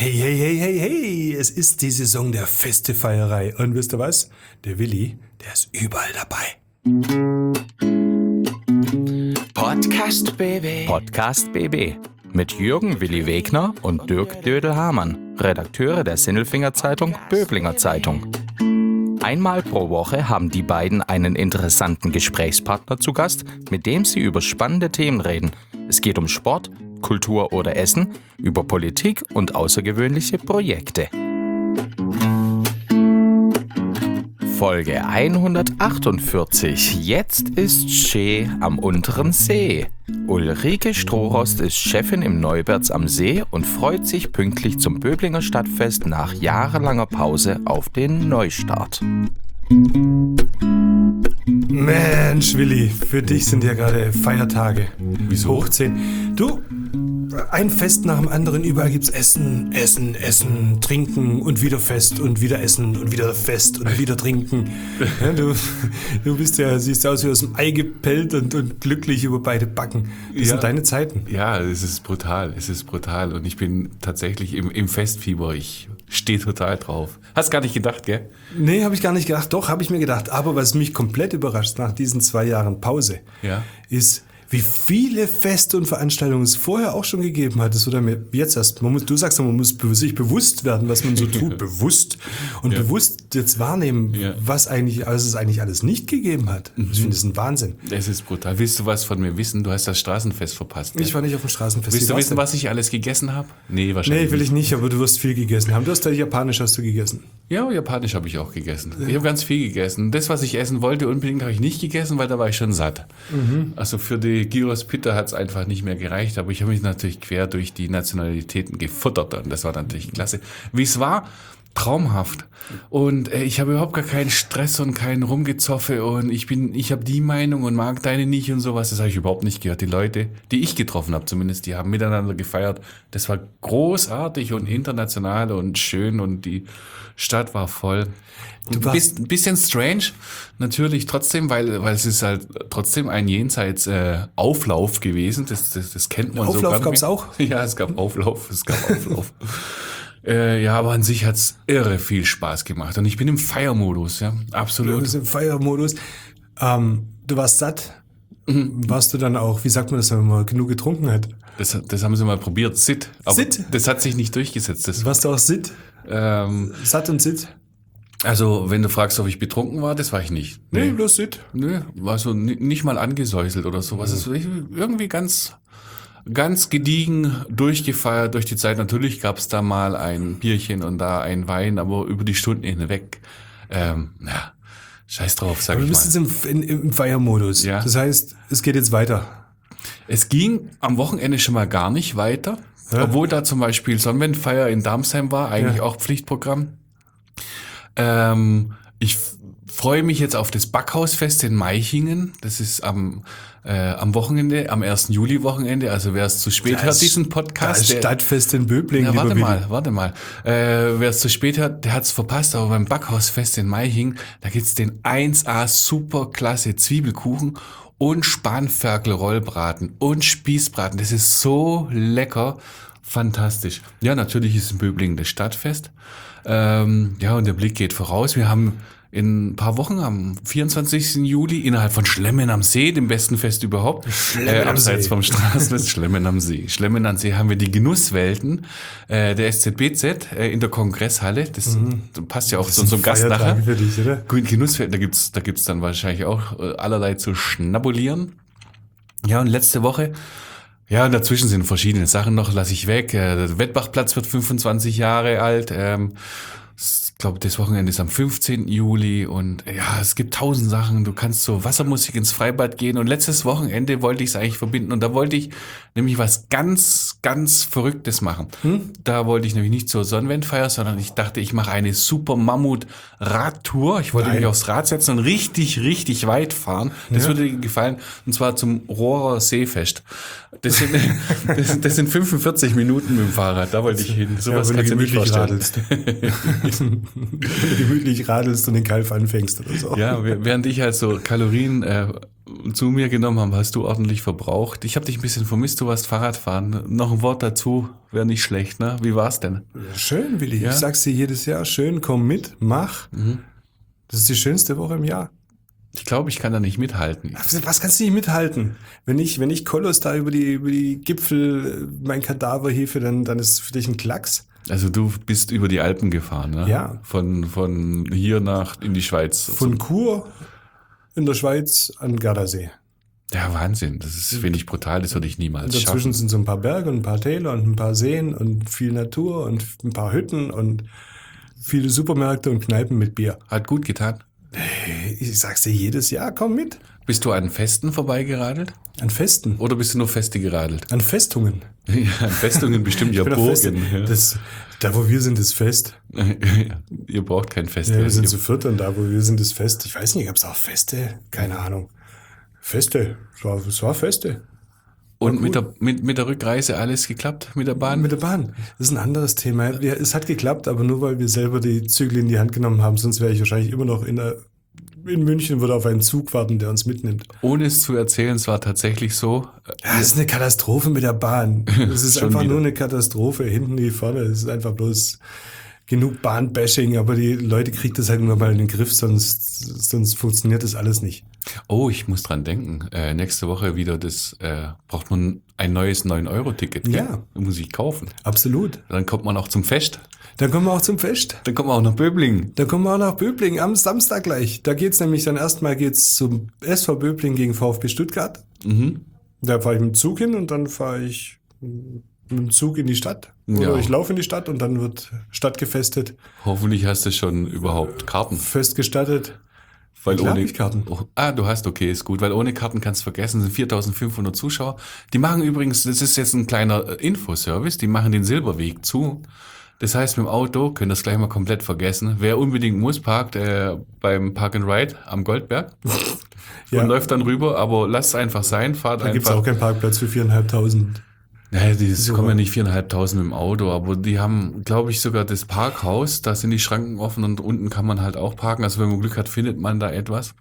Hey, hey, hey, hey, hey, es ist die Saison der Festefeierei. Und wisst ihr was? Der Willi, der ist überall dabei. Podcast BB. Mit Jürgen Willi Wegner und Dirk Dödel-Hamann, Redakteure der Sinnelfinger Zeitung Böblinger Zeitung. Einmal pro Woche haben die beiden einen interessanten Gesprächspartner zu Gast, mit dem sie über spannende Themen reden. Es geht um Sport, Kultur oder Essen, über Politik und außergewöhnliche Projekte. Folge 148. Jetzt ist Schee am unteren See. Ulrike Strohrost ist Chefin im Neuberts am See und freut sich pünktlich zum Böblinger Stadtfest nach jahrelanger Pause auf den Neustart. Mensch, Willi, für dich sind ja gerade Feiertage. Wieso? Hoch 10. Du, ein Fest nach dem anderen, überall gibt's Essen, Essen, Essen, Trinken und wieder Fest und wieder Essen und wieder Fest und wieder Trinken. Ja, du bist ja, siehst aus wie aus dem Ei gepellt und glücklich über beide Backen. Das sind deine Zeiten. Ja, es ist brutal, und ich bin tatsächlich im Festfieber, ich stehe total drauf. Hast gar nicht gedacht, gell? Nee, habe ich gar nicht gedacht. Doch, habe ich mir gedacht. Aber was mich komplett überrascht nach diesen 2 Jahren Pause, ist, wie viele Feste und Veranstaltungen es vorher auch schon gegeben hat. Das oder jetzt erst. Du sagst, man muss sich bewusst werden, was man so tut. Bewusst. Und bewusst jetzt wahrnehmen, was es eigentlich alles nicht gegeben hat. Ich finde das ein Wahnsinn. Es ist brutal. Willst du was von mir wissen? Du hast das Straßenfest verpasst. Ich war nicht auf dem Straßenfest. Willst du wissen, was ich alles gegessen habe? Nee, wahrscheinlich Nee, will ich nicht, aber du wirst viel gegessen haben. Du hast Japanisch hast du gegessen. Ja, Japanisch habe ich auch gegessen. Ich habe ganz viel gegessen. Das, was ich essen wollte, unbedingt habe ich nicht gegessen, weil da war ich schon satt. Also für die Gyros Pita hat es einfach nicht mehr gereicht, aber ich habe mich natürlich quer durch die Nationalitäten gefuttert und das war natürlich klasse. Wie es war, traumhaft. Und ich habe überhaupt gar keinen Stress und keinen Rumgezoffe und ich habe die Meinung und mag deine nicht und sowas. Das habe ich überhaupt nicht gehört. Die Leute, die ich getroffen habe zumindest, die haben miteinander gefeiert. Das war großartig und international und schön und die Stadt war voll. Du bist ein bisschen strange, natürlich trotzdem, weil es ist halt trotzdem ein jenseits Auflauf gewesen. Das kennt man so gar nicht. Auflauf gab's auch? Ja, es gab Auflauf. Ja, aber an sich hat's irre viel Spaß gemacht. Und ich bin im Feiermodus, ja, absolut. Du bist im Feiermodus. Du warst satt. Warst du dann auch, wie sagt man das, wenn man genug getrunken hat? Das haben sie mal probiert, Sit. Aber Sit? Das hat sich nicht durchgesetzt. Warst du auch Sit? Satt und Sit? Also, wenn du fragst, ob ich betrunken war, das war ich nicht. Nee, bloß Sit. Nee, war so nicht mal angesäuselt oder sowas. Es ist irgendwie ganz gediegen durchgefeiert durch die Zeit. Natürlich gab's da mal ein Bierchen und da ein Wein, aber über die Stunden hinweg, scheiß drauf, sag aber ich mal. du bist jetzt im Feiermodus. Ja. Das heißt, es geht jetzt weiter. Es ging am Wochenende schon mal gar nicht weiter, obwohl da zum Beispiel Sonnenwendfeier in Darmsheim war, eigentlich auch Pflichtprogramm. Ich freue mich jetzt auf das Backhausfest in Meichingen. Das ist am Wochenende, am 1. Juli-Wochenende. Also wer es zu spät hört, diesen Podcast. Das Stadtfest in Böblingen. Warte mal. Wer es zu spät hört, der hat's verpasst. Aber beim Backhausfest in Meichingen, da gibt's den 1A superklasse Zwiebelkuchen und Spanferkel-Rollbraten und Spießbraten. Das ist so lecker. Fantastisch. Ja, natürlich ist in Böblingen das Stadtfest. Und der Blick geht voraus. Wir haben in ein paar Wochen, am 24. Juli, innerhalb von Schlemmen am See, dem besten Fest überhaupt, abseits vom Straßenfest, Schlemmen am See. Schlemmen am See haben wir die Genusswelten der SZBZ in der Kongresshalle. Das passt ja auch zu unserem Gast nachher. Für dich, oder? Genusswelten, da gibt's dann wahrscheinlich auch allerlei zu schnabulieren. Ja, und letzte Woche, ja, und dazwischen sind verschiedene Sachen noch, lasse ich weg. Der Wettbachplatz wird 25 Jahre alt. Ich glaube, das Wochenende ist am 15. Juli und ja, es gibt 1000 Sachen. Du kannst so Wassermusik ins Freibad gehen und letztes Wochenende wollte ich es eigentlich verbinden und da wollte ich nämlich was ganz, ganz Verrücktes machen. Da wollte ich nämlich nicht zur Sonnenwendfeier, sondern ich dachte, ich mache eine super Mammut-Radtour. Ich wollte mich aufs Rad setzen und richtig, richtig weit fahren. Das würde dir gefallen und zwar zum Rohrer Seefest. Das sind 45 Minuten mit dem Fahrrad, da wollte ich hin. Sowas kannst du nicht vorstellen. wenn du gemütlich radelst und den Kalf anfängst oder so. Ja, während ich halt so Kalorien zu mir genommen habe, hast du ordentlich verbraucht. Ich habe dich ein bisschen vermisst, du warst Fahrradfahren. Noch ein Wort dazu, wäre nicht schlecht, ne? Wie war's denn? Schön, Willi. Ja? Ich sag's dir jedes Jahr. Schön, komm mit, mach. Das ist die schönste Woche im Jahr. Ich glaube, ich kann da nicht mithalten. Was kannst du nicht mithalten? Wenn ich Kolos da über die Gipfel mein Kadaver hefe, dann ist es für dich ein Klacks. Also du bist über die Alpen gefahren, ne? Ja. Von hier in die Schweiz. Von Chur in der Schweiz an Gardasee. Ja, Wahnsinn. Das ist, finde ich, brutal. Das würde ich niemals Und dazwischen sind so ein paar Berge und ein paar Täler und ein paar Seen und viel Natur und ein paar Hütten und viele Supermärkte und Kneipen mit Bier. Hat gut getan. Ich sag's dir jedes Jahr, komm mit. Bist du an Festen vorbeigeradelt? An Festen. Oder bist du nur Feste geradelt? An Festungen. Ja, an Festungen bestimmt ja Burgen. Ja. Da, wo wir sind, ist Fest. Ihr braucht kein Fest. Ja, wir sind zu viert und da, wo wir sind, ist Fest. Ich weiß nicht, gab's auch Feste? Keine Ahnung. Feste. Es war Feste. Und mit der Rückreise alles geklappt? Mit der Bahn? Mit der Bahn. Das ist ein anderes Thema. Es hat geklappt, aber nur, weil wir selber die Zügel in die Hand genommen haben. Sonst wäre ich wahrscheinlich immer noch in München, würde auf einen Zug warten, der uns mitnimmt. Ohne es zu erzählen, es war tatsächlich so. Ja, es ist eine Katastrophe mit der Bahn. Es ist Schon einfach wieder. nur eine Katastrophe. Hinten wie vorne. Es ist einfach bloß genug Bahnbashing, aber die Leute kriegen das halt nur mal in den Griff, sonst funktioniert das alles nicht. Oh, ich muss dran denken. Nächste Woche wieder braucht man ein neues 9-Euro-Ticket. Ja. Muss ich kaufen. Absolut. Dann kommt man auch zum Fest. Dann kommen wir auch zum Fest. Dann kommt man auch nach Böblingen. Dann kommen wir auch nach Böblingen am Samstag gleich. Da geht's nämlich dann erstmal zum SV Böblingen gegen VfB Stuttgart. Da fahre ich mit dem Zug hin und dann fahre ich mit dem Zug in die Stadt. Oder ich laufe in die Stadt und dann wird stattgefestet. Hoffentlich hast du schon überhaupt Karten. Festgestattet. Weil Klar ohne hab ich Karten. Du hast, okay, ist gut, weil ohne Karten kannst du vergessen, sind 4.500 Zuschauer. Die machen übrigens, das ist jetzt ein kleiner Infoservice, die machen den Silberweg zu. Das heißt, mit dem Auto könnt ihr das gleich mal komplett vergessen. Wer unbedingt muss, parkt beim Park and Ride am Goldberg und läuft dann rüber, aber lasst es einfach sein, fahrt Da einfach. gibt's auch keinen Parkplatz für 4.500. Naja, das kommen ja nicht 4.500 mit dem Auto, aber die haben, glaube ich, sogar das Parkhaus, da sind die Schranken offen und unten kann man halt auch parken. Also wenn man Glück hat, findet man da etwas.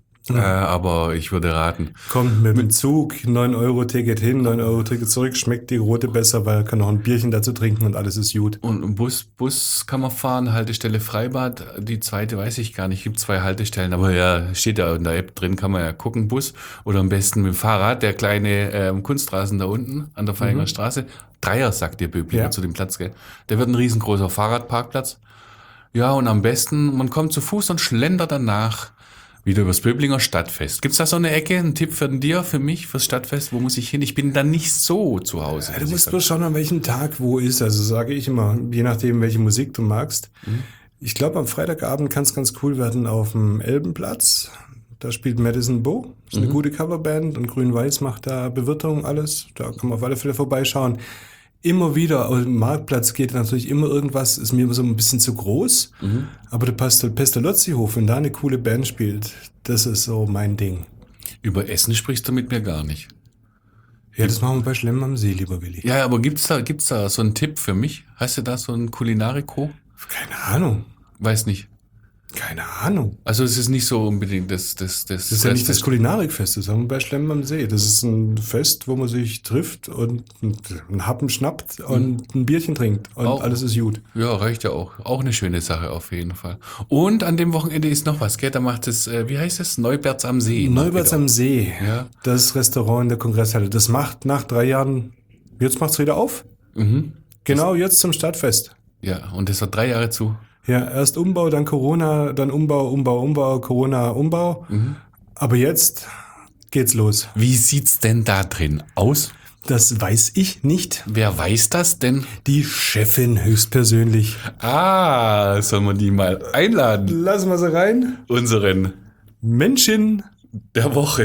Aber ich würde raten. Kommt mit dem Zug, 9-Euro-Ticket hin, 9-Euro-Ticket zurück, schmeckt die rote besser, weil er kann noch ein Bierchen dazu trinken und alles ist gut. Und im Bus kann man fahren, Haltestelle Freibad, die zweite weiß ich gar nicht, gibt 2 Haltestellen, aber ja, steht ja in der App drin, kann man ja gucken, Bus oder am besten mit dem Fahrrad, der kleine Kunstrasen da unten an der Feinger Straße. Dreier, sagt dir Böblinger zu dem Platz, gell? Der wird ein riesengroßer Fahrradparkplatz. Ja, und am besten, man kommt zu Fuß und schlendert danach wieder übers Böblinger Stadtfest. Gibt's da so eine Ecke, einen Tipp für mich, fürs Stadtfest? Wo muss ich hin? Ich bin da nicht so zu Hause. Ja, du musst bloß schauen, an welchem Tag wo ist. Also sage ich immer, je nachdem, welche Musik du magst. Ich glaube, am Freitagabend kann es ganz cool werden auf dem Elbenplatz. Da spielt Madison Bo. Das ist eine gute Coverband und Grün-Weiß macht da Bewirtung, alles. Da kann man auf alle Fälle vorbeischauen. Immer wieder, auf dem Marktplatz geht natürlich immer irgendwas, ist mir immer so ein bisschen zu groß. Aber der Pestalozzi-Hof, wenn da eine coole Band spielt, das ist so mein Ding. Über Essen sprichst du mit mir gar nicht. Ja, das machen wir bei Schlemmen am See, lieber Willi. Ja, aber gibt's da so einen Tipp für mich? Hast du da so einen Kulinariko? Keine Ahnung. Weiß nicht. Keine Ahnung. Also es ist nicht so unbedingt das Das ist ja nicht das Kulinarikfest, das haben wir bei Schlemmen am See. Das ist ein Fest, wo man sich trifft und einen Happen schnappt und ein Bierchen trinkt und alles ist gut. Ja, reicht ja auch. Auch eine schöne Sache auf jeden Fall. Und an dem Wochenende ist noch was, gell? Da macht es, wie heißt es? Neuberts am See. Neuberts am See, Ja. das Restaurant in der Kongresshalle. Das macht nach 3 Jahren, jetzt macht's wieder auf. Genau, jetzt zum Stadtfest. Ja, und das war 3 Jahre zu. Ja, erst Umbau, dann Corona, dann Umbau, Corona, Umbau. Aber jetzt geht's los. Wie sieht's denn da drin aus? Das weiß ich nicht. Wer weiß das denn? Die Chefin höchstpersönlich. Soll man die mal einladen? Lassen wir sie rein. Unseren Menschen der Woche.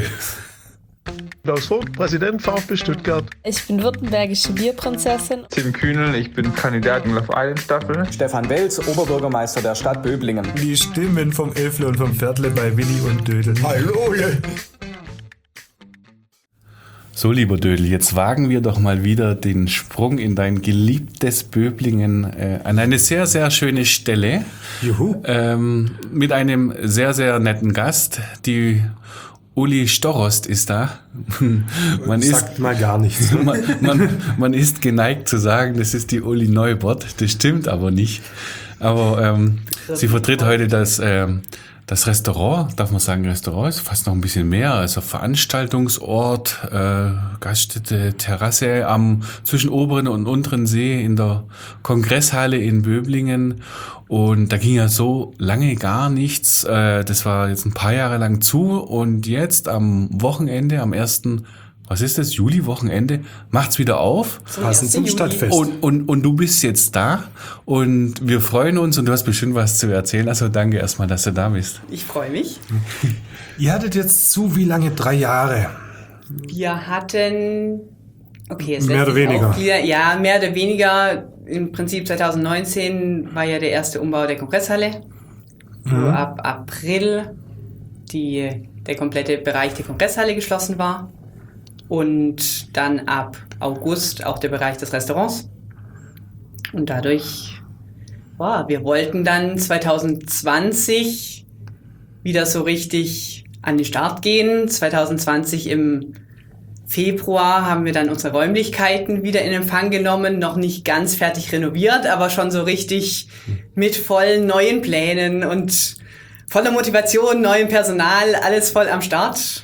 Klaus Vogt, Präsident VfB Stuttgart. Ich bin württembergische Bierprinzessin. Tim Kühnel, ich bin Kandidat in Love Island Staffel. Stefan Welz, Oberbürgermeister der Stadt Böblingen. Die Stimmen vom Elfle und vom Viertle bei Willi und Dödel. Hallo! So, lieber Dödel, jetzt wagen wir doch mal wieder den Sprung in dein geliebtes Böblingen an eine sehr, sehr schöne Stelle. Juhu. Mit einem sehr, sehr netten Gast. Die Uli Storost ist da. Sagt mal gar nichts. Man ist geneigt zu sagen, das ist die Uli Neubert. Das stimmt aber nicht. Aber sie vertritt heute das Restaurant, darf man sagen Restaurant, ist fast noch ein bisschen mehr, also Veranstaltungsort, Gaststätte, Terrasse zwischen oberen und unteren See in der Kongresshalle in Böblingen. Und da ging ja so lange gar nichts. Das war jetzt ein paar Jahre lang zu und jetzt am Wochenende, am 1. Was ist das? Juli-Wochenende, macht's wieder auf. Passend zum Stadtfest. Und du bist jetzt da und wir freuen uns und du hast bestimmt was zu erzählen. Also danke erstmal, dass du da bist. Ich freue mich. Ihr hattet jetzt wie lange? 3 Jahre? Wir hatten, okay, es mehr oder weniger. Ja, mehr oder weniger. Im Prinzip 2019 war ja der erste Umbau der Kongresshalle. Wo ab April der komplette Bereich der Kongresshalle geschlossen war. Und dann ab August auch der Bereich des Restaurants. Und dadurch, wir wollten dann 2020 wieder so richtig an den Start gehen. 2020 im Februar haben wir dann unsere Räumlichkeiten wieder in Empfang genommen, noch nicht ganz fertig renoviert, aber schon so richtig mit vollen neuen Plänen und voller Motivation, neuem Personal, alles voll am Start.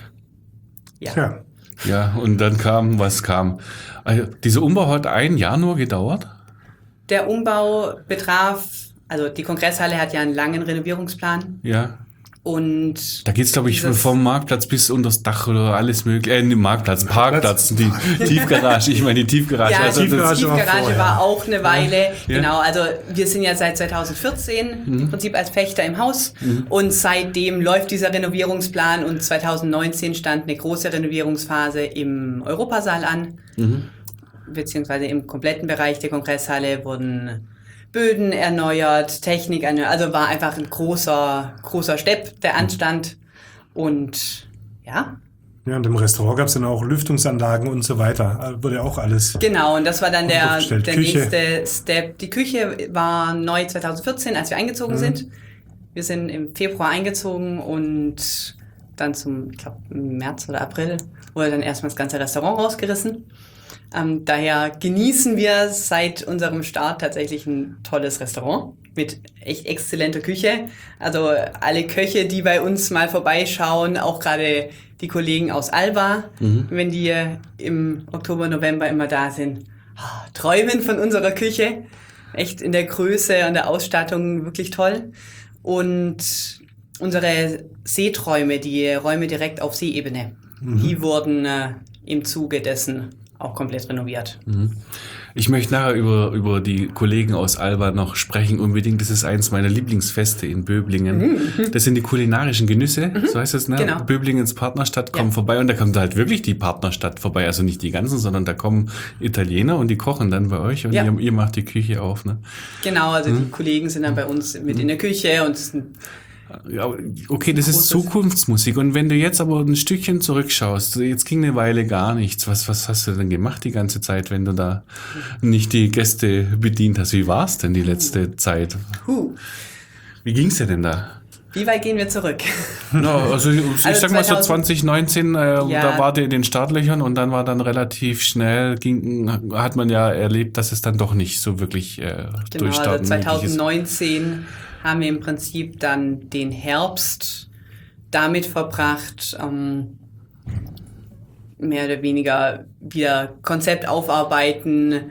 Ja. Ja, und dann kam, was kam. Also, dieser Umbau hat 1 Jahr nur gedauert? Der Umbau betraf, also die Kongresshalle hat ja einen langen Renovierungsplan. Ja. Und da geht's, glaube ich, vom Marktplatz bis unter das Dach oder alles mögliche. Parkplatz, die Tiefgarage. Ich meine, die Tiefgarage. Ja, also die Tiefgarage war auch eine Weile. Ja. Genau, also wir sind ja seit 2014 im Prinzip als Pächter im Haus. Und seitdem läuft dieser Renovierungsplan und 2019 stand eine große Renovierungsphase im Europasaal an. Beziehungsweise im kompletten Bereich der Kongresshalle wurden Böden erneuert, Technik erneuert, also war einfach ein großer Step, der anstand und ja. Ja, und im Restaurant gab es dann auch Lüftungsanlagen und so weiter, wurde auch alles. Genau, und das war dann der Küche. nächste Step. Die Küche war neu 2014, als wir eingezogen sind. Wir sind im Februar eingezogen und dann ich glaube März oder April, wurde dann erstmal das ganze Restaurant rausgerissen. Daher genießen wir seit unserem Start tatsächlich ein tolles Restaurant mit echt exzellenter Küche. Also alle Köche, die bei uns mal vorbeischauen, auch gerade die Kollegen aus Alba, wenn die im Oktober, November immer da sind, träumen von unserer Küche. Echt in der Größe und der Ausstattung wirklich toll. Und unsere Seeträume, die Räume direkt auf Seeebene, die wurden im Zuge dessen auch komplett renoviert. Ich möchte nachher über die Kollegen aus Alba noch sprechen, unbedingt. Das ist eins meiner Lieblingsfeste in Böblingen. Das sind die kulinarischen Genüsse, so heißt das, ne? Genau. Böblingens Partnerstadt kommen vorbei und da kommt halt wirklich die Partnerstadt vorbei. Also nicht die ganzen, sondern da kommen Italiener und die kochen dann bei euch und ihr macht die Küche auf, ne? Genau, also die Kollegen sind dann bei uns mit in der Küche und ja, okay, das ist Zukunftsmusik. Und wenn du jetzt aber ein Stückchen zurückschaust, jetzt ging eine Weile gar nichts. Was hast du denn gemacht die ganze Zeit, wenn du da nicht die Gäste bedient hast? Wie war es denn die letzte Zeit? Wie ging's dir denn da? Wie weit gehen wir zurück? Ja, also ich sag mal so 2019, da war der in den Startlöchern und dann war dann relativ schnell, hat man ja erlebt, dass es dann doch nicht so wirklich durchstarten. Also 2019 haben wir im Prinzip dann den Herbst damit verbracht, mehr oder weniger wieder Konzept aufarbeiten,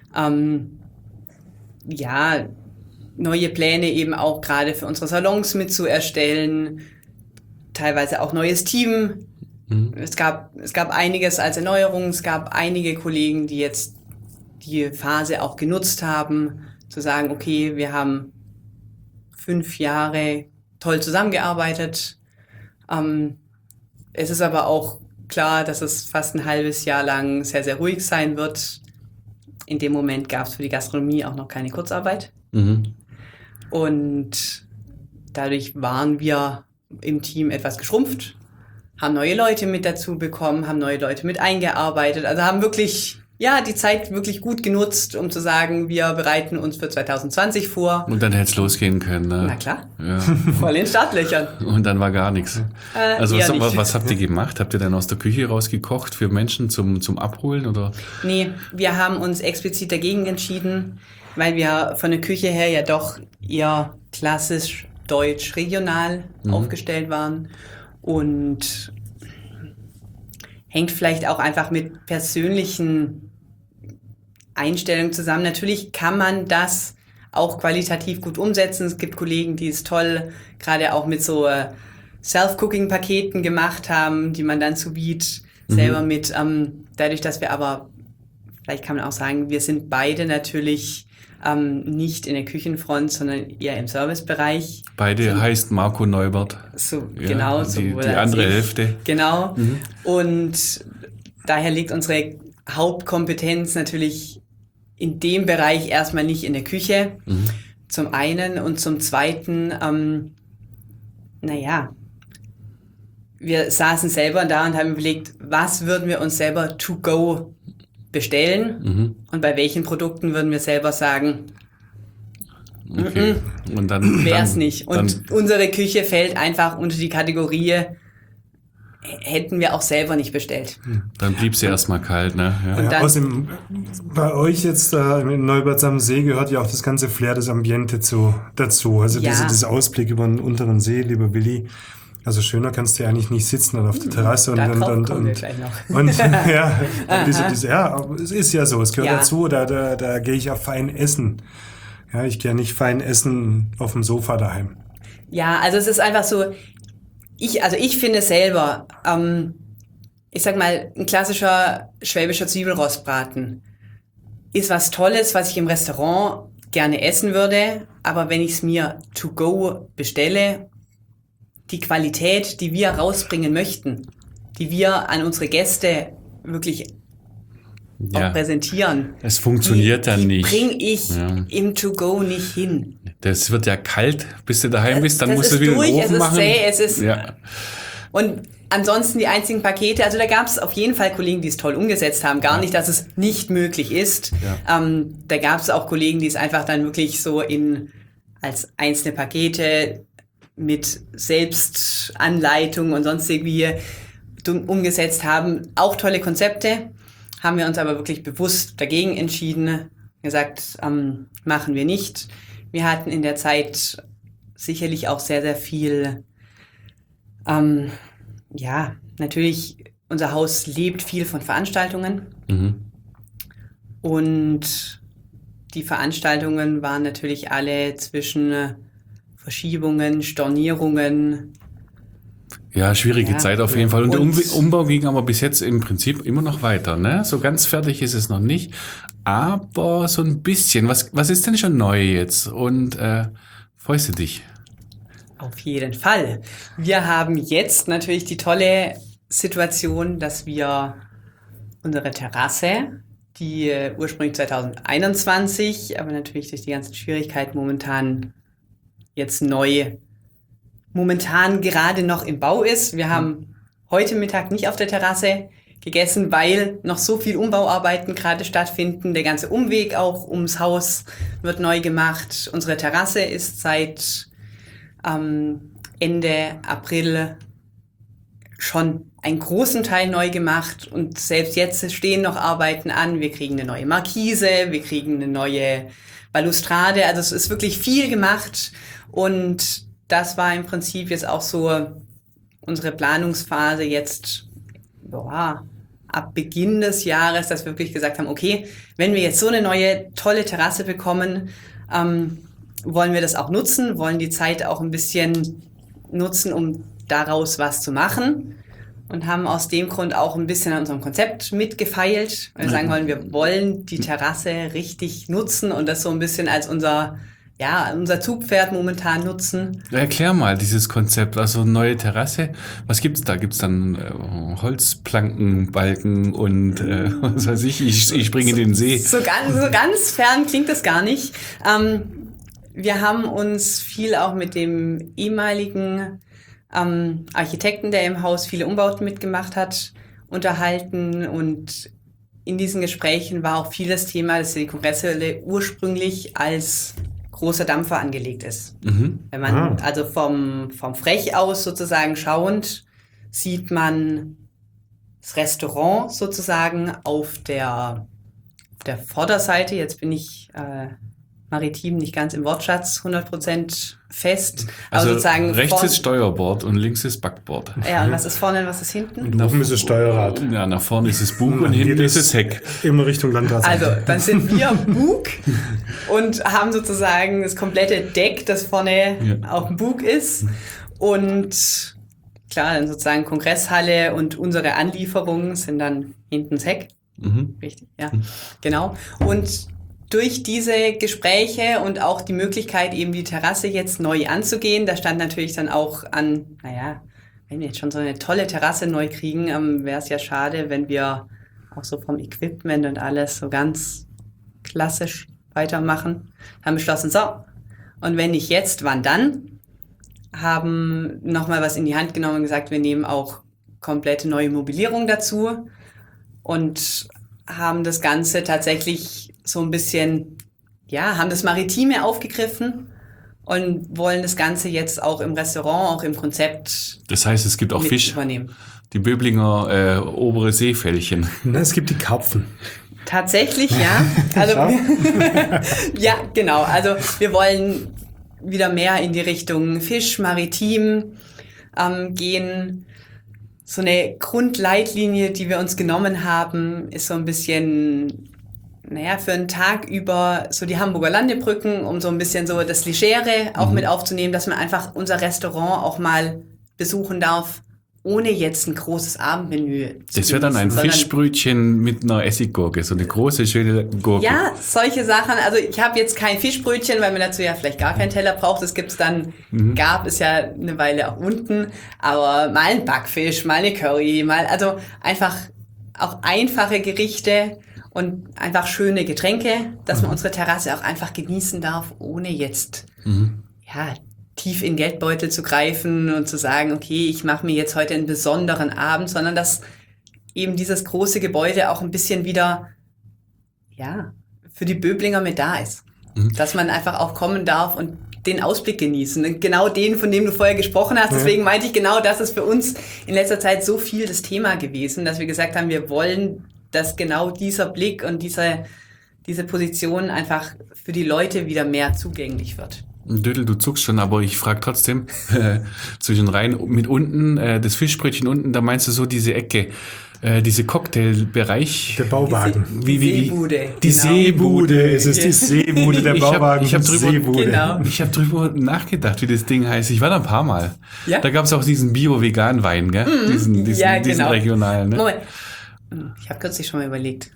neue Pläne eben auch gerade für unsere Salons mit zu erstellen, teilweise auch neues Team. Es gab einiges als Erneuerung, es gab einige Kollegen, die jetzt die Phase auch genutzt haben, zu sagen, okay, wir haben 5 Jahre toll zusammengearbeitet. Es ist aber auch klar, dass es fast ein halbes Jahr lang sehr, sehr ruhig sein wird. In dem Moment gab es für die Gastronomie auch noch keine Kurzarbeit. Und dadurch waren wir im Team etwas geschrumpft. haben neue Leute mit dazu bekommen, haben neue Leute mit eingearbeitet. Also haben wirklich, die Zeit wirklich gut genutzt, um zu sagen, wir bereiten uns für 2020 vor. Und dann hätte es losgehen können. Ne? Na klar, ja. Voll in den Startlöchern. Und dann war gar nichts. Also was habt ihr gemacht? Habt ihr dann aus der Küche rausgekocht für Menschen zum Abholen? Oder? Nee, wir haben uns explizit dagegen entschieden, weil wir von der Küche her ja doch eher klassisch deutsch regional aufgestellt waren. Und hängt vielleicht auch einfach mit persönlichen Einstellungen zusammen. Natürlich kann man das auch qualitativ gut umsetzen. Es gibt Kollegen, die es toll gerade auch mit so Self-Cooking-Paketen gemacht haben, die man dann sous vide selber mit. Dadurch, dass wir aber, vielleicht kann man auch sagen, wir sind beide natürlich nicht in der Küchenfront, sondern eher im Servicebereich. Beide heißt Marco Neubert. So, ja, genau. Die andere Hälfte. Genau. Und daher liegt unsere Hauptkompetenz natürlich in dem Bereich erstmal nicht in der Küche. Zum einen und zum zweiten, wir saßen selber da und haben überlegt, was würden wir uns selber to go bestellen und bei welchen Produkten würden wir selber sagen, okay. Und dann wäre es nicht. Und unsere Küche fällt einfach unter die Kategorie, hätten wir auch selber nicht bestellt. Dann blieb sie erstmal kalt, ne? Ja. Ja, außerdem, bei euch jetzt in Neuberts am See gehört ja auch das ganze Flair des Ambiente dazu. Also dieser Ausblick über den unteren See, lieber Willi. Also schöner kannst du ja eigentlich nicht sitzen oder auf der Terrasse und ja, aber es ist ja so, es gehört dazu, da gehe ich auch fein essen. Ja, ich gehe nicht fein essen auf dem Sofa daheim. Ja, also es ist einfach so, ich finde selber, ich sag mal, ein klassischer schwäbischer Zwiebelrostbraten ist was Tolles, was ich im Restaurant gerne essen würde, aber wenn ich es mir to go bestelle, die Qualität, die wir rausbringen möchten, die wir an unsere Gäste wirklich auch präsentieren. Es funktioniert dann nicht. Die bringe ich im To-Go nicht hin. Das wird ja kalt, bis du daheim bist, dann musst du wieder den Ofen machen. Es ist zäh, Und ansonsten die einzigen Pakete, also da gab es auf jeden Fall Kollegen, die es toll umgesetzt haben. Gar nicht, dass es nicht möglich ist. Ja. Da gab es auch Kollegen, die es einfach dann wirklich so als einzelne Pakete mit Selbstanleitung und sonst irgendwie umgesetzt haben. Auch tolle Konzepte, haben wir uns aber wirklich bewusst dagegen entschieden, gesagt, machen wir nicht. Wir hatten in der Zeit sicherlich auch sehr, sehr viel, natürlich, unser Haus lebt viel von Veranstaltungen. Und die Veranstaltungen waren natürlich alle zwischen Verschiebungen, Stornierungen. Ja, schwierige Zeit auf jeden Fall. Und der Umbau ging aber bis jetzt im Prinzip immer noch weiter, ne? So ganz fertig ist es noch nicht, aber so ein bisschen. Was ist denn schon neu jetzt? Und freust du dich? Auf jeden Fall. Wir haben jetzt natürlich die tolle Situation, dass wir unsere Terrasse, die ursprünglich 2021, aber natürlich durch die ganzen Schwierigkeiten momentan momentan gerade noch im Bau ist. Wir haben heute Mittag nicht auf der Terrasse gegessen, weil noch so viel Umbauarbeiten gerade stattfinden. Der ganze Umweg auch ums Haus wird neu gemacht. Unsere Terrasse ist seit Ende April schon einen großen Teil neu gemacht und selbst jetzt stehen noch Arbeiten an. Wir kriegen eine neue Markise, wir kriegen eine neue Balustrade. Also es ist wirklich viel gemacht und das war im Prinzip jetzt auch so unsere Planungsphase jetzt ab Beginn des Jahres, dass wir wirklich gesagt haben, okay, wenn wir jetzt so eine neue, tolle Terrasse bekommen, wollen wir das auch nutzen, wollen die Zeit auch ein bisschen nutzen, um daraus was zu machen und haben aus dem Grund auch ein bisschen an unserem Konzept mitgefeilt, weil wir sagen wollen, wir wollen die Terrasse richtig nutzen und das so ein bisschen als unser Zugpferd momentan nutzen. Erklär mal dieses Konzept, also neue Terrasse. Was gibt's da? Gibt's dann Holzplanken, Balken und was weiß ich springe in den See. So ganz fern klingt das gar nicht. Wir haben uns viel auch mit dem ehemaligen Architekten, der im Haus viele Umbauten mitgemacht hat, unterhalten. Und in diesen Gesprächen war auch viel das Thema, dass die Kongresshalle ursprünglich als großer Dampfer angelegt ist. Wenn man also vom Frech aus sozusagen schauend, sieht man das Restaurant sozusagen auf der Vorderseite. Jetzt bin ich maritim nicht ganz im Wortschatz 100% fest. Also sozusagen rechts ist Steuerbord und links ist Backbord. Ja, und was ist vorne und was ist hinten? Und oben ist das Steuerrad. Ja, nach vorne ist es Bug und hinten ist es Heck. Immer Richtung Landrat. Also, dann sind wir Bug und haben sozusagen das komplette Deck, das vorne auf dem Bug ist. Und klar, dann sozusagen Kongresshalle und unsere Anlieferungen sind dann hinten das Heck. Richtig, ja, genau. Und durch diese Gespräche und auch die Möglichkeit, eben die Terrasse jetzt neu anzugehen, da stand natürlich dann auch an, wenn wir jetzt schon so eine tolle Terrasse neu kriegen, wäre es ja schade, wenn wir auch so vom Equipment und alles so ganz klassisch weitermachen. Haben beschlossen, so, und wenn nicht jetzt, wann dann? Haben nochmal was in die Hand genommen und gesagt, wir nehmen auch komplette neue Mobilierung dazu und haben das Ganze tatsächlich so ein bisschen, haben das Maritime aufgegriffen und wollen das Ganze jetzt auch im Restaurant, auch im Konzept. Das heißt, es gibt auch Fisch. Übernehmen. Die Böblinger obere Seefällchen. Na, es gibt die Karpfen. Tatsächlich, ja. Also, ja, genau. Also wir wollen wieder mehr in die Richtung Fisch, Maritim gehen. So eine Grundleitlinie, die wir uns genommen haben, ist so ein bisschen, für einen Tag über so die Hamburger Landebrücken, um so ein bisschen so das Legere auch mit aufzunehmen, dass man einfach unser Restaurant auch mal besuchen darf, ohne jetzt ein großes Abendmenü zu Das wäre dann ein Fischbrötchen mit einer Essiggurke, so eine große, schöne Gurke. Ja, solche Sachen. Also ich habe jetzt kein Fischbrötchen, weil man dazu ja vielleicht gar keinen Teller braucht. Das gibt's dann, gab es ja eine Weile auch unten. Aber mal ein Backfisch, mal eine Curry, also einfach auch einfache Gerichte und einfach schöne Getränke, dass man unsere Terrasse auch einfach genießen darf, ohne jetzt tief in Geldbeutel zu greifen und zu sagen, okay, ich mache mir jetzt heute einen besonderen Abend, sondern dass eben dieses große Gebäude auch ein bisschen wieder, für die Böblinger mit da ist. Dass man einfach auch kommen darf und den Ausblick genießen. Und genau den, von dem du vorher gesprochen hast. Deswegen meinte ich, genau das ist für uns in letzter Zeit so viel das Thema gewesen, dass wir gesagt haben, wir wollen, dass genau dieser Blick und diese Position einfach für die Leute wieder mehr zugänglich wird. Dödel, du zuckst schon, aber ich frage trotzdem zwischen rein mit unten, das Fischbrötchen unten, da meinst du so diese Ecke, diese Cocktailbereich. Der Bauwagen. Die Seebude. Die Seebude, es ist die Seebude, der Bauwagen. Ich hab drüber nachgedacht, wie das Ding heißt. Ich war da ein paar Mal. Ja? Da gab es auch diesen Bio-Vegan-Wein, gell? Diesen regionalen. Ne? Moment, ich habe kürzlich schon mal überlegt.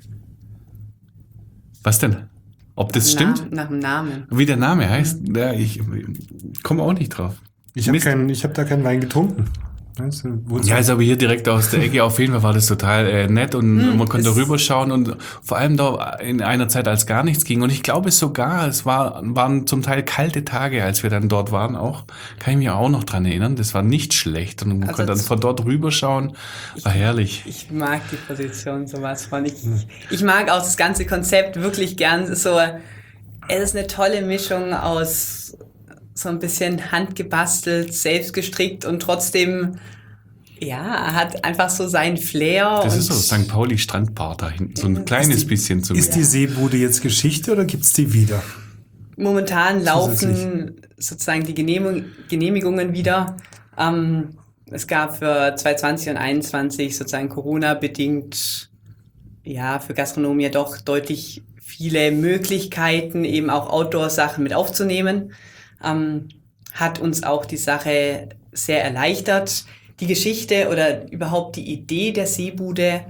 Was denn? Ob das stimmt? Nach dem Namen. Wie der Name heißt? Ja, ich komme auch nicht drauf. Ich hab da keinen Wein getrunken. Ja, ist aber hier direkt aus der Ecke. Auf jeden Fall war das total nett und man konnte rüberschauen und vor allem da in einer Zeit, als gar nichts ging. Und ich glaube sogar, es waren zum Teil kalte Tage, als wir dann dort waren auch. Kann ich mich auch noch dran erinnern. Das war nicht schlecht und man konnte dann von dort rüberschauen. War herrlich. Ich mag die Position sowas von. Ich mag auch das ganze Konzept wirklich gern. Es ist eine tolle Mischung aus so ein bisschen handgebastelt, selbst gestrickt und trotzdem, hat einfach so seinen Flair. Das ist so St. Pauli Strandbar da hinten, so ein kleines bisschen zumindest. Ist die Seebude jetzt Geschichte oder gibt's die wieder? Momentan laufen sozusagen die Genehmigungen wieder. Es gab für 2020 und 2021 sozusagen Corona-bedingt, für Gastronomie ja doch deutlich viele Möglichkeiten, eben auch Outdoor-Sachen mit aufzunehmen. Hat uns auch die Sache sehr erleichtert. Die Geschichte oder überhaupt die Idee der Seebude,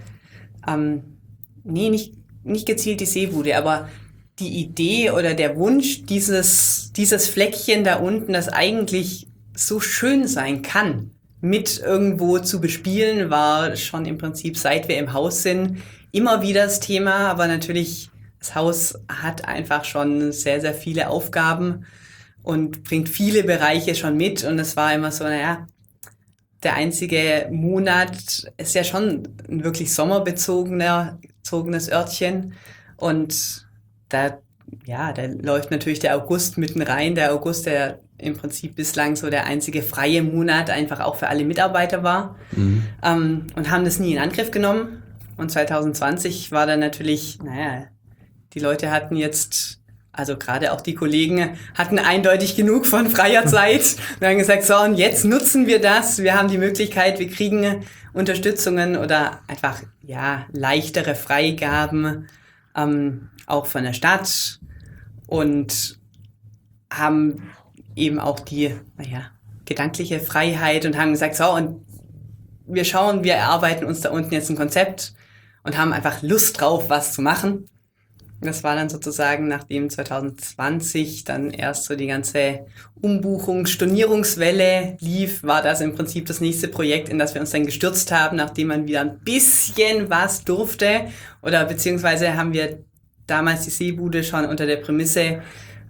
nicht gezielt die Seebude, aber die Idee oder der Wunsch, dieses Fleckchen da unten, das eigentlich so schön sein kann, mit irgendwo zu bespielen, war schon im Prinzip, seit wir im Haus sind, immer wieder das Thema. Aber natürlich, das Haus hat einfach schon sehr, sehr viele Aufgaben und bringt viele Bereiche schon mit. Und es war immer so, der einzige Monat, ist ja schon ein wirklich sommerbezogenes Örtchen. Und da läuft natürlich der August mitten rein. Der August, der im Prinzip bislang so der einzige freie Monat einfach auch für alle Mitarbeiter war. Und haben das nie in Angriff genommen. Und 2020 war dann natürlich, die Leute hatten jetzt, also gerade auch die Kollegen, hatten eindeutig genug von freier Zeit. Wir haben gesagt, so, und jetzt nutzen wir das. Wir haben die Möglichkeit, wir kriegen Unterstützungen oder einfach, leichtere Freigaben, auch von der Stadt und haben eben auch die, gedankliche Freiheit und haben gesagt, so, und wir schauen, wir erarbeiten uns da unten jetzt ein Konzept und haben einfach Lust drauf, was zu machen. Das war dann sozusagen, nachdem 2020 dann erst so die ganze Stornierungswelle lief, war das im Prinzip das nächste Projekt, in das wir uns dann gestürzt haben, nachdem man wieder ein bisschen was durfte. Oder beziehungsweise haben wir damals die Seebude schon unter der Prämisse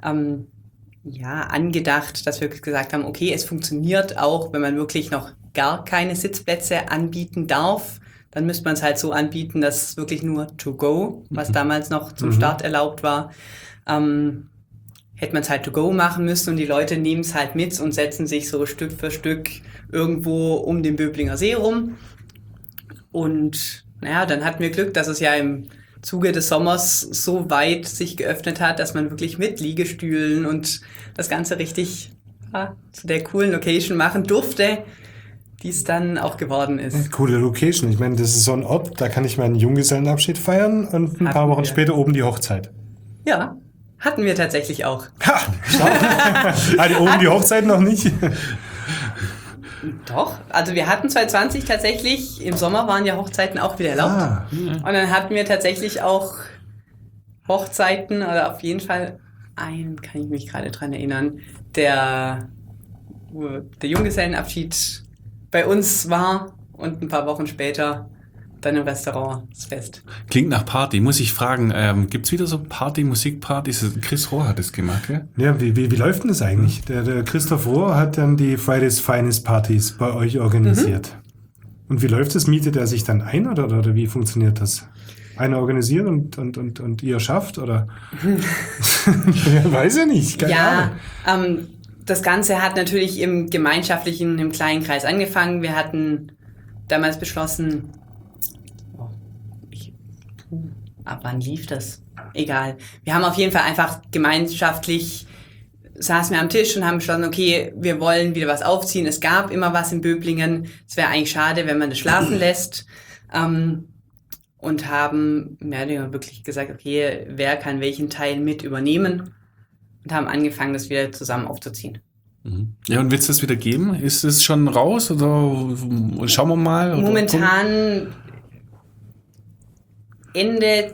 angedacht, dass wir gesagt haben, okay, es funktioniert auch, wenn man wirklich noch gar keine Sitzplätze anbieten darf. Dann müsste man es halt so anbieten, dass es wirklich nur to go, was damals noch zum Start erlaubt war, hätte man es halt to go machen müssen und die Leute nehmen es halt mit und setzen sich so Stück für Stück irgendwo um den Böblinger See rum. Und dann hatten wir Glück, dass es ja im Zuge des Sommers so weit sich geöffnet hat, dass man wirklich mit Liegestühlen und das Ganze richtig zu der coolen Location machen durfte, die es dann auch geworden ist. Coole Location. Ich meine, das ist so ein Ort, da kann ich meinen Junggesellenabschied feiern und ein paar Wochen später oben die Hochzeit. Ja, hatten wir tatsächlich auch. Ha! Hatte oben die Hochzeit noch nicht? Doch, also wir hatten 2020 tatsächlich, im Sommer waren ja Hochzeiten auch wieder erlaubt. Und dann hatten wir tatsächlich auch Hochzeiten, oder auf jeden Fall einen, kann ich mich gerade dran erinnern, der Junggesellenabschied bei uns war und ein paar Wochen später dann im Restaurant das Fest. Klingt nach Party. Muss ich fragen, gibt's wieder so Musikpartys? Chris Rohr hat das gemacht, gell? Ja, wie läuft denn das eigentlich? Der Christoph Rohr hat dann die Fridays Finest Partys bei euch organisiert. Und wie läuft das? Mietet er sich dann ein oder wie funktioniert das? Einer organisiert und ihr schafft, oder? Weiß ja nicht, keine Ahnung. Das Ganze hat natürlich im gemeinschaftlichen, im kleinen Kreis angefangen. Wir hatten damals beschlossen, ab wann lief das? Egal. Wir haben auf jeden Fall einfach gemeinschaftlich, saßen wir am Tisch und haben beschlossen, okay, wir wollen wieder was aufziehen. Es gab immer was in Böblingen. Es wäre eigentlich schade, wenn man das schlafen lässt. Und haben mehr oder weniger wirklich gesagt, okay, wer kann welchen Teil mit übernehmen? Und haben angefangen, das wieder zusammen aufzuziehen. Ja, und wird es das wieder geben? Ist es schon raus oder schauen wir mal? Momentan Ende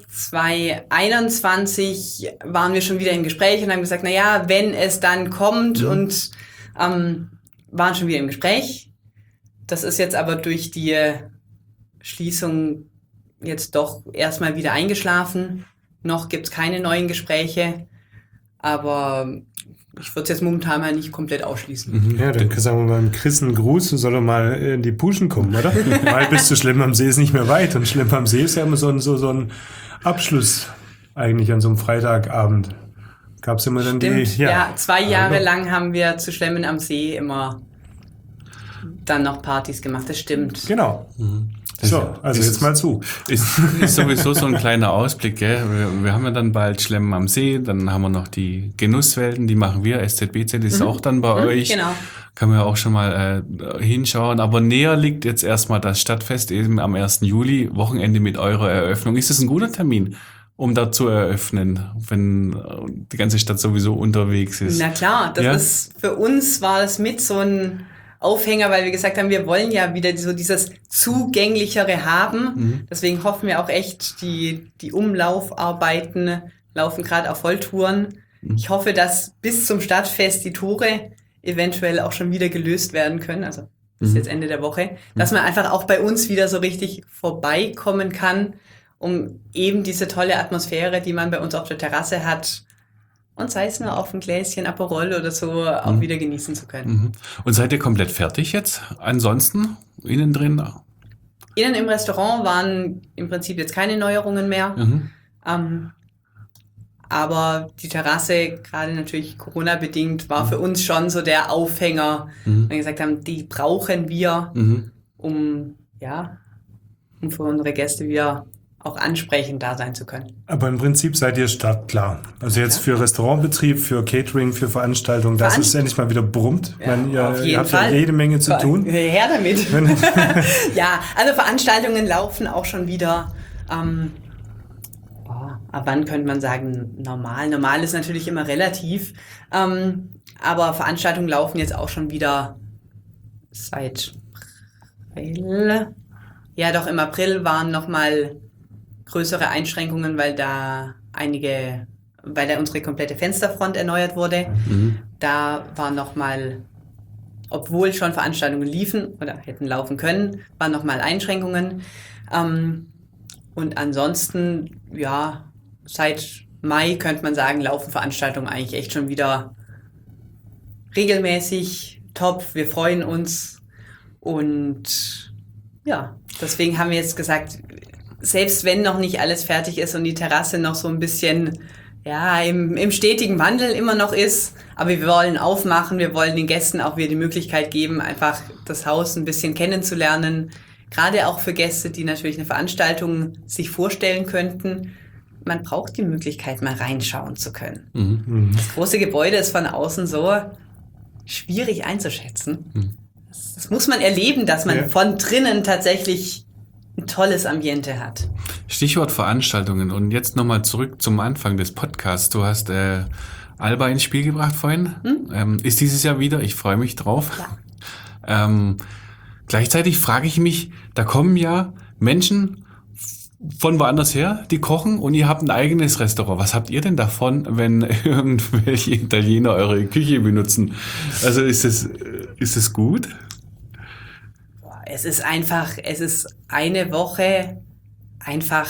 2021 waren wir schon wieder im Gespräch und haben gesagt, wenn es dann kommt und waren schon wieder im Gespräch. Das ist jetzt aber durch die Schließung jetzt doch erstmal wieder eingeschlafen. Noch gibt's keine neuen Gespräche. Aber ich würde es jetzt momentan mal nicht komplett ausschließen. Ja, dann sagen wir mal Chris einen Gruß, soll er mal in die Puschen kommen, oder? Weil bis zu Schlimm am See ist nicht mehr weit. Und Schlimm am See ist ja immer so ein Abschluss eigentlich an so einem Freitagabend. Gab es immer dann Stimmt, 2 Jahre lang haben wir zu Schlemmen am See immer dann noch Partys gemacht, das stimmt. Genau. Also jetzt mal zu. Ist sowieso so ein kleiner Ausblick, gell? Wir haben ja dann bald Schlemmen am See, dann haben wir noch die Genusswelten, die machen wir, SZBZ ist auch dann bei euch. Genau. Kann man ja auch schon mal hinschauen. Aber näher liegt jetzt erstmal das Stadtfest eben am 1. Juli, Wochenende mit eurer Eröffnung. Ist das ein guter Termin, um da zu eröffnen, wenn die ganze Stadt sowieso unterwegs ist? Na klar, für uns war das mit so ein Aufhänger, weil wir gesagt haben, wir wollen ja wieder so dieses Zugänglichere haben. Deswegen hoffen wir auch echt, die Umlaufarbeiten laufen gerade auf Volltouren. Ich hoffe, dass bis zum Stadtfest die Tore eventuell auch schon wieder gelöst werden können. Also bis jetzt Ende der Woche. Dass man einfach auch bei uns wieder so richtig vorbeikommen kann, um eben diese tolle Atmosphäre, die man bei uns auf der Terrasse hat, und sei es nur auf ein Gläschen Aperol oder so auch wieder genießen zu können. Mhm. Und seid ihr komplett fertig jetzt? Ansonsten innen drin? Innen im Restaurant waren im Prinzip jetzt keine Neuerungen mehr. Aber die Terrasse, gerade natürlich Corona-bedingt, war für uns schon so der Aufhänger. Wenn wir gesagt haben, die brauchen wir, um für unsere Gäste wieder auch ansprechend da sein zu können. Aber im Prinzip seid ihr startklar. Also jetzt für Restaurantbetrieb, für Catering, für Veranstaltungen, dass es endlich mal wieder brummt. Ja, Ihr habt ja jede Menge zu tun. Her damit. Ja, also Veranstaltungen laufen auch schon wieder. Ab wann könnte man sagen, normal? Normal ist natürlich immer relativ. Aber Veranstaltungen laufen jetzt auch schon wieder seit April. Ja, doch im April waren nochmal größere Einschränkungen, weil da unsere komplette Fensterfront erneuert wurde. Da war nochmal, obwohl schon Veranstaltungen liefen oder hätten laufen können, waren nochmal Einschränkungen. Und ansonsten, ja, seit Mai könnte man sagen, laufen Veranstaltungen eigentlich echt schon wieder regelmäßig, top, wir freuen uns. Und ja, deswegen haben wir jetzt gesagt, selbst wenn noch nicht alles fertig ist und die Terrasse noch so ein bisschen im stetigen Wandel immer noch ist, aber wir wollen aufmachen, wir wollen den Gästen auch wieder die Möglichkeit geben, einfach das Haus ein bisschen kennenzulernen. Gerade auch für Gäste, die natürlich eine Veranstaltung sich vorstellen könnten. Man braucht die Möglichkeit, mal reinschauen zu können. Das große Gebäude ist von außen so schwierig einzuschätzen. Das muss man erleben, dass man von drinnen tatsächlich ein tolles Ambiente hat. Stichwort Veranstaltungen. Und jetzt nochmal zurück zum Anfang des Podcasts. Du hast Alba ins Spiel gebracht vorhin. Ist dieses Jahr wieder. Ich freue mich drauf. Ja. Gleichzeitig frage ich mich, da kommen ja Menschen von woanders her, die kochen und ihr habt ein eigenes Restaurant. Was habt ihr denn davon, wenn irgendwelche Italiener eure Küche benutzen? Also ist es gut? Es ist eine Woche einfach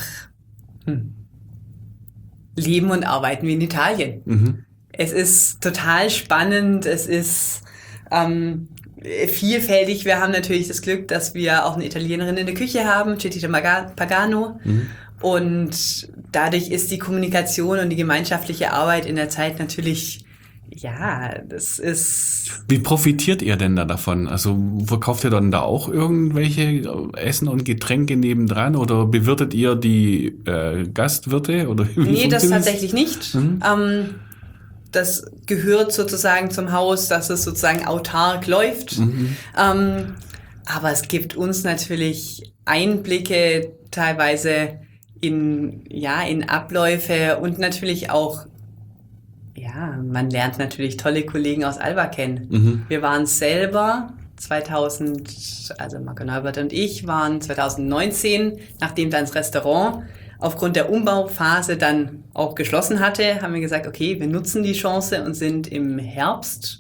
leben und arbeiten wie in Italien. Es ist total spannend, es ist vielfältig. Wir haben natürlich das Glück, dass wir auch eine Italienerin in der Küche haben, Cetita Pagano. Und dadurch ist die Kommunikation und die gemeinschaftliche Arbeit in der Zeit natürlich, das ist... Wie profitiert ihr denn da davon? Also verkauft ihr dann da auch irgendwelche Essen und Getränke nebendran oder bewirtet ihr die Gastwirte? Oder nee, das tatsächlich nicht. Das gehört sozusagen zum Haus, dass es sozusagen autark läuft. Aber es gibt uns natürlich Einblicke teilweise in Abläufe und natürlich auch, man lernt natürlich tolle Kollegen aus Alba kennen. Wir waren selber also Marco Neubert und ich waren 2019, nachdem dann das Restaurant aufgrund der Umbauphase dann auch geschlossen hatte, haben wir gesagt, okay, wir nutzen die Chance und sind im Herbst,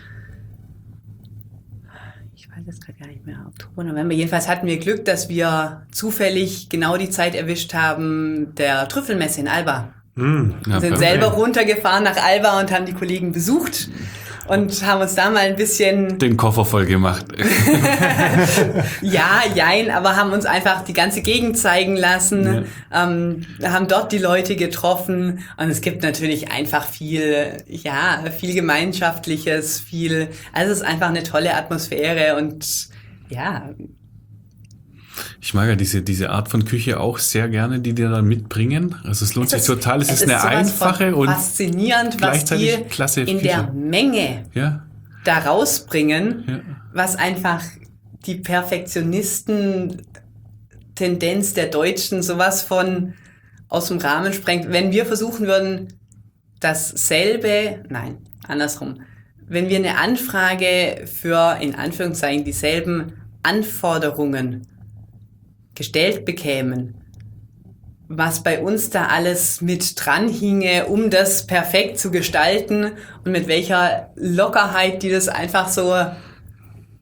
ich weiß jetzt gerade gar nicht mehr, Oktober, November, jedenfalls hatten wir Glück, dass wir zufällig genau die Zeit erwischt haben der Trüffelmesse in Alba. Wir sind selber runtergefahren nach Alba und haben die Kollegen besucht und haben uns da mal ein bisschen... Den Koffer voll gemacht. Aber haben uns einfach die ganze Gegend zeigen lassen, haben dort die Leute getroffen und es gibt natürlich einfach viel Gemeinschaftliches, also es ist einfach eine tolle Atmosphäre und Ich mag ja diese Art von Küche auch sehr gerne, die dir dann mitbringen. Also es lohnt sich total. Es ist eine einfache und faszinierend, was die klasse in Küche. der Menge da rausbringen, was einfach die Perfektionisten-Tendenz der Deutschen sowas von aus dem Rahmen sprengt. Wenn wir versuchen würden, wenn wir eine Anfrage für, in Anführungszeichen, dieselben Anforderungen gestellt bekämen, was bei uns da alles mit dran hinge, um das perfekt zu gestalten und mit welcher Lockerheit die das einfach so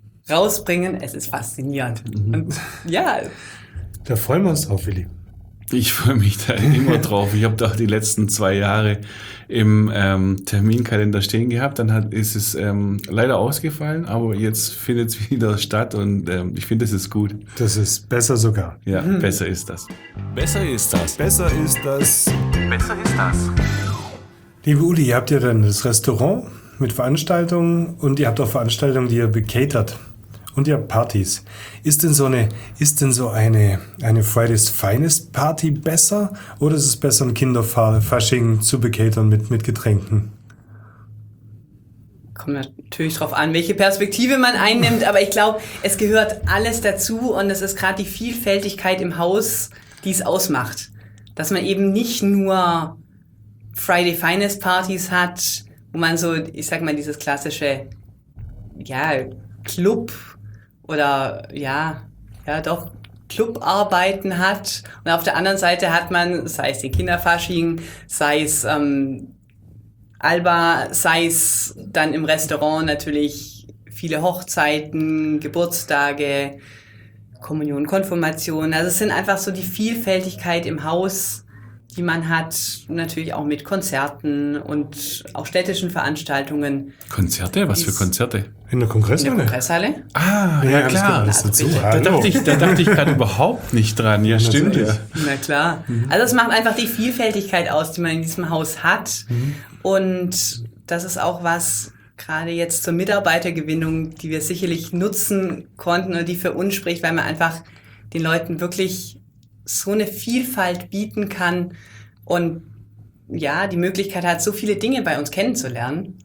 rausbringen. Es ist faszinierend. Und Da freuen wir uns drauf, Willi. Ich freue mich da immer drauf. Ich habe da auch die letzten 2 Jahre im Terminkalender stehen gehabt. Dann ist es leider ausgefallen, aber jetzt findet es wieder statt und ich finde, es ist gut. Das ist besser sogar. Ja, besser ist das. Besser ist das. Besser ist das. Besser ist das. Liebe Uli, ihr habt ja dann das Restaurant mit Veranstaltungen und ihr habt auch Veranstaltungen, die ihr becatert. Und ihr habt Partys. Ist denn so eine Fridays Finest Party besser oder ist es besser, ein Kinderfasching zu becatern mit Getränken? Kommt natürlich drauf an, welche Perspektive man einnimmt, aber ich glaube, es gehört alles dazu und es ist gerade die Vielfältigkeit im Haus, die es ausmacht. Dass man eben nicht nur Friday Finest Partys hat, wo man so, ich sag mal, dieses klassische, Club oder Clubarbeiten hat. Und auf der anderen Seite hat man, sei es den Kinderfasching, sei es Alba, sei es dann im Restaurant natürlich viele Hochzeiten, Geburtstage, Kommunion, Konfirmation. Also es sind einfach so die Vielfältigkeit im Haus, die man hat, natürlich auch mit Konzerten und auch städtischen Veranstaltungen. Konzerte? Was für Konzerte? In der Kongresshalle? In der Kongresshalle. Ah, ja klar. Da dachte ich gerade überhaupt nicht dran. Ja, stimmt. Ja. Na klar. Also es macht einfach die Vielfältigkeit aus, die man in diesem Haus hat. Und das ist auch was, gerade jetzt zur Mitarbeitergewinnung, die wir sicherlich nutzen konnten oder die für uns spricht, weil man einfach den Leuten wirklich so eine Vielfalt bieten kann und die Möglichkeit hat, so viele Dinge bei uns kennenzulernen.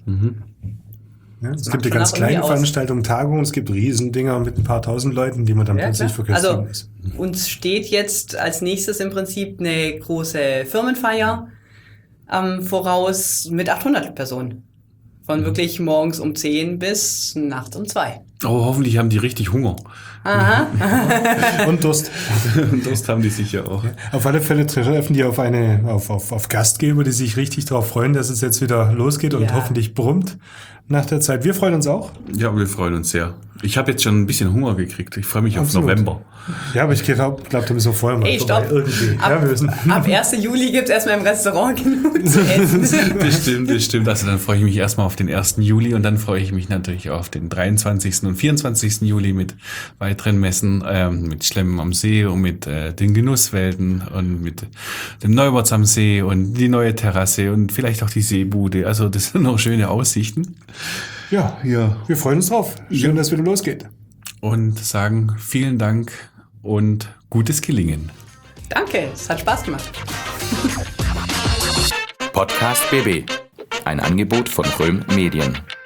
Ja, es gibt ja ganz kleine Veranstaltungen, Tagungen, es gibt Riesendinger mit ein paar tausend Leuten, die man dann plötzlich vergessen ist. Uns steht jetzt als nächstes im Prinzip eine große Firmenfeier voraus mit 800 Personen. Von wirklich morgens um 10 bis nachts um 2. Oh, hoffentlich haben die richtig Hunger. Aha. Und Durst. Und Durst haben die sicher auch. Auf alle Fälle treffen die auf Gastgeber, die sich richtig darauf freuen, dass es jetzt wieder losgeht und hoffentlich brummt nach der Zeit. Wir freuen uns auch. Ja, wir freuen uns sehr. Ich habe jetzt schon ein bisschen Hunger gekriegt. Ich freue mich auf November. Ja, aber ich glaube, da müssen wir vorher mal vorbei. Irgendwie. Ab 1. Juli gibt es erstmal im Restaurant genug zu essen. Das stimmt. Also dann freue ich mich erstmal auf den 1. Juli und dann freue ich mich natürlich auf den 23. und 24. Juli mit weiteren Messen, mit Schlemmen am See und mit den Genusswelten und mit dem Neuwärts am See und die neue Terrasse und vielleicht auch die Seebude. Also das sind noch schöne Aussichten. Ja, wir freuen uns drauf. Schön, dass es wieder losgeht. Und sagen vielen Dank und gutes Gelingen. Danke, es hat Spaß gemacht. Podcast BB. Ein Angebot von Röhm Medien.